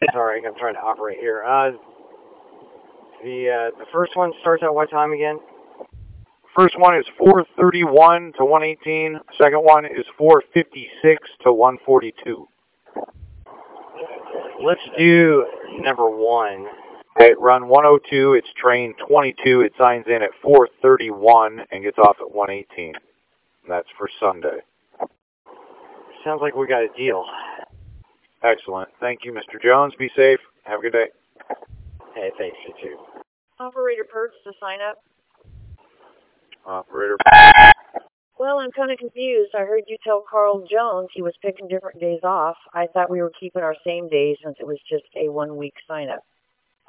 Sorry, I'm trying to operate here. The first one starts at what time again? First one is 431 to 118. Second one is 456 to 142. Let's do number one. Okay, run 102. It's train 22. It signs in at 431 and gets off at 118. That's for Sunday. Sounds like we got a deal. Excellent. Thank you, Mr. Jones. Be safe. Have a good day. Hey, thanks, you too. Operator Perks to sign up. Operator. Well, I'm kind of confused. I heard you tell Carl Jones he was picking different days off. I thought we were keeping our same days since it was just a 1-week sign-up.